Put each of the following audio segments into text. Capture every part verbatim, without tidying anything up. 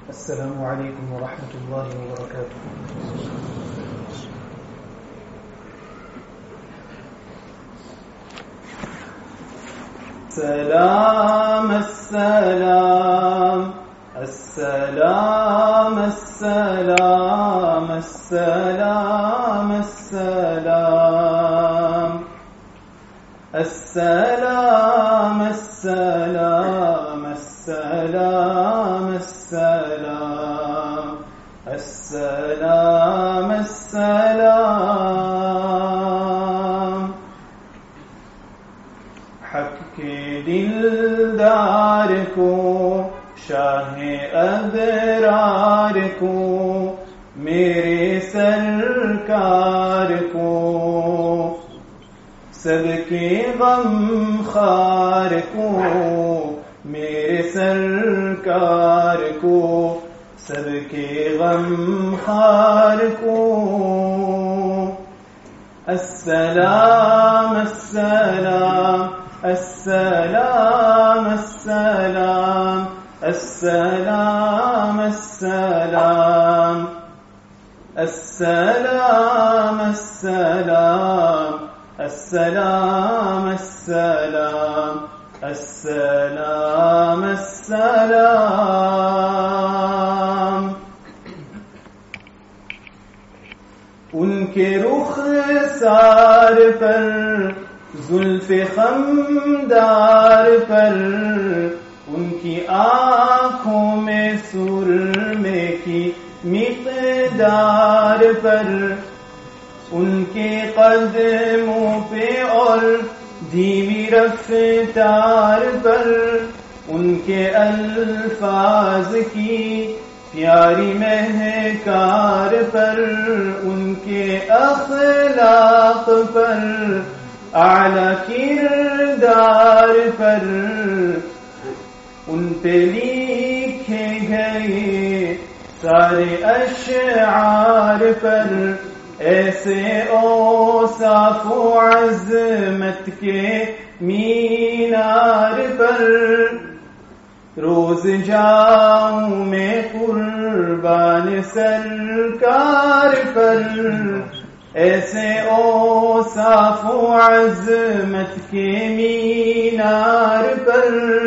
السلام عليكم ورحمة الله وبركاته. سلام السلام السلام السلام السلام السلام السلام السلام السلام السلام السلام السلام حق کے دلدار کو شاہ ابرار کو میرے سرکار کو سب کے غم خار کو میرے سرکار کو سب کے غم خار کو السلام السلام السلام السلام السلام السلام السلام السلام السلام السلام السلام السلام ان کے رخ سار پر زلف خمدار پر ان کی آنکھوں میں سرمے کی مقدار پر ان کے قدموں پہ اور دھیمی رفتار پر ان کے الفاظ کی پیاری مہکار پر ان کے اخلاق پر اعلیٰ کردار پر ان پہ لکھے گئے سارے اشعار پر ایسے اوصاف و عظمت کے مینار پر روز جاؤں میں قربان سرکار پر ایسے اوصاف و عظمت کے مینار پر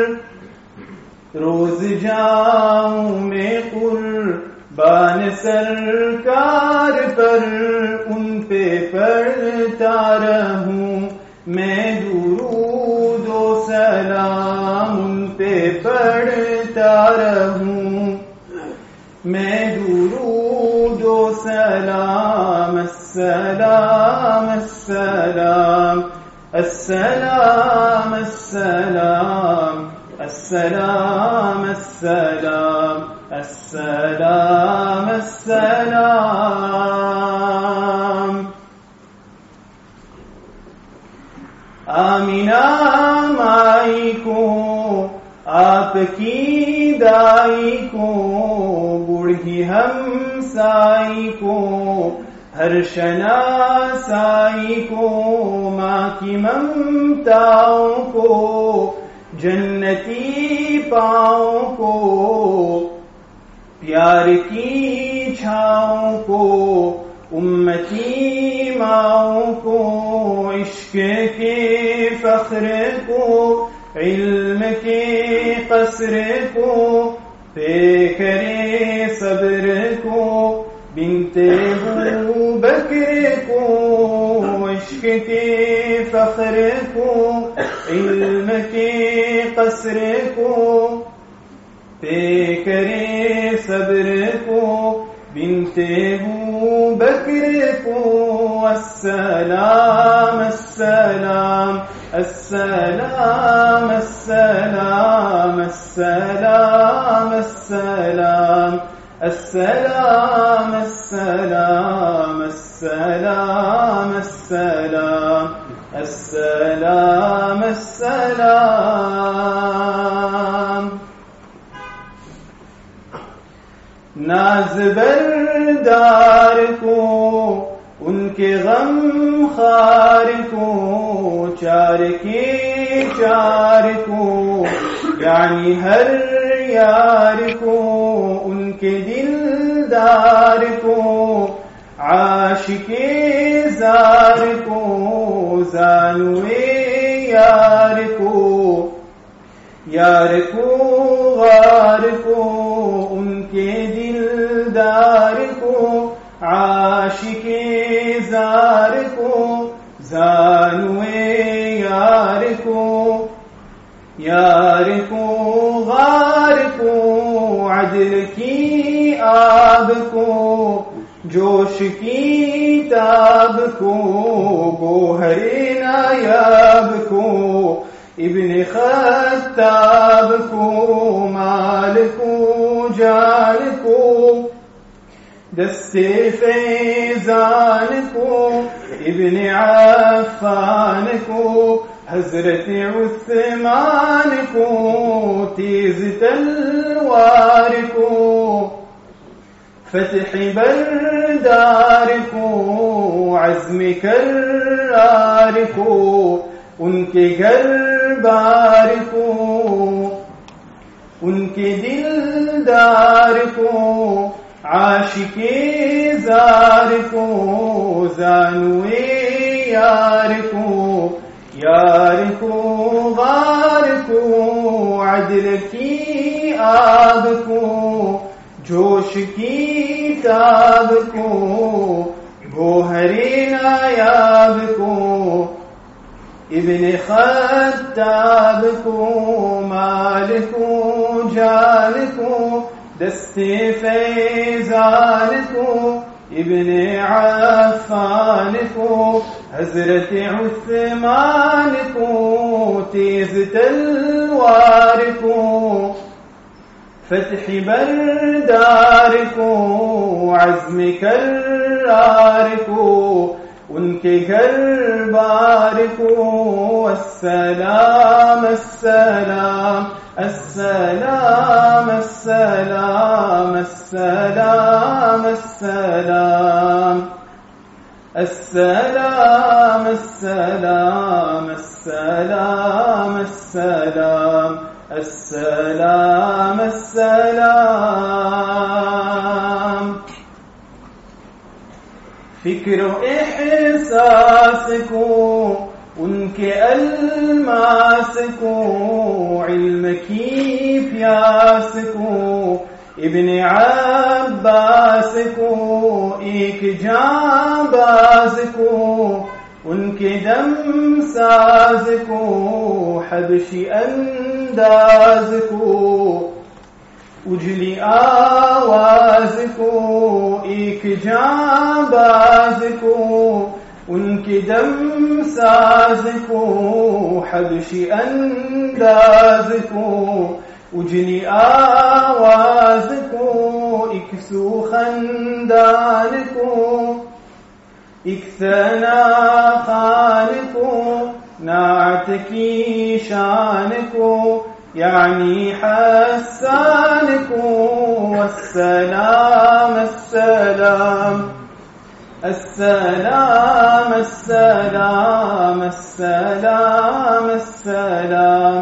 روز جاؤں میں قربان سرکار پر ان پہ پڑھتا رہوں میں درود و سلام ان پہ پڑھتا رہوں میں درود و سلام السلام السلام السلام السلام السلام السلام السلام السلام آمینہ مائی کو آپ کی دائی کو بوڑھی ہمسائی کو ہر شناسائی کو ماں کی ممتاؤں کو جنتی پاؤں کو پیار کی چھاؤں کو امتی ماؤں کو عشق کے فخر کو علم کے قصر کو پیکرے صبر کو بنت ابو بکر کو عشق کے فخر کو علم کے قصر کو پیکرے صبر کو بنت ابو بکر کو السلام السلام السلام السلام السلام السلام السلام السلام السلام السلام السلام السلام ناز بردار کو ان کے غم خار کو چار کے چار کو یعنی ہر यार को उनके दिलदार को आशिके जार को जानुए यार को यार को गार को उनके दिलदार को आशिके जार को जानुए यार को यार को गार को अदल की आब को जोश की ताब को गोहरे नायाब को इब्ने खत्ताब को माल को जान को दस्ते फैजान को इब्ने अफ़्फ़ान को हजरत उस्मान को तेज तलवार को फतह बरदार को अज़्म करार को उनके घर बार को उनके दिलदार को आशिके जार को जानुए यार को यार को गार को अदल की आब को जोश की ताब को गोहरे नायाब को इब्ने खत्ताब को माल को जान को दस्ते फैजान को इब्ने अफ़्फ़ान को हजरत उस्मान को तेज तलवार को फतह बरदार को अज़्म करार को उनके घर बार को अस्सलाम अस्सलाम अस्सलाम अस्सलाम अस्सलाम अस्सलाम अस्सलाम अस्सलाम अस्सलाम अस्सलाम अस्सलाम अस्सलाम फिक्र एहसास को उनके अल्मास को इल्म की प्यास को इब्ने अब्बास को एक जांबाज को उनके दम साज को हबशी अंदाज को उजली आवाज को एक जांबाज को उनके दम साज को हबशी अंदाज को उजली आवाज को एक सुखंदान को एक सना खान को नात की शान को यानी हसन को अस्सलाम अस्सलाम अस्सलाम अस्सलाम अस्सलाम अस्सलाम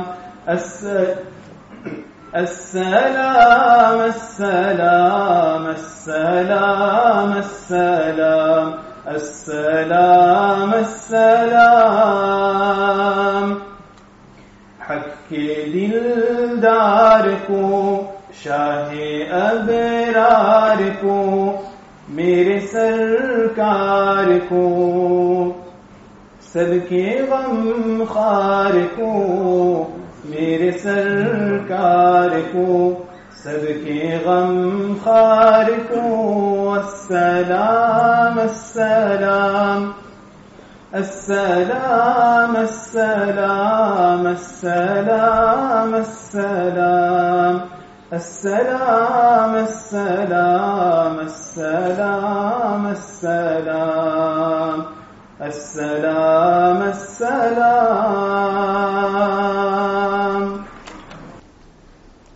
अस्सलाम अस्सलाम अस्सलाम अस्सलाम अस्सलाम अस्सलाम हक के दिलदार को शाहे अबरार को मेरे सरकार को सबके गम खार को मेरे सरकार को सबके गम खार को अस्सलाम अस्सलाम अस्सलाम अस्सलाम अस्सलाम अस्सलाम अस्सलाम अस्सलाम अस्सलाम अस्सलाम अस्सलाम अस्सलाम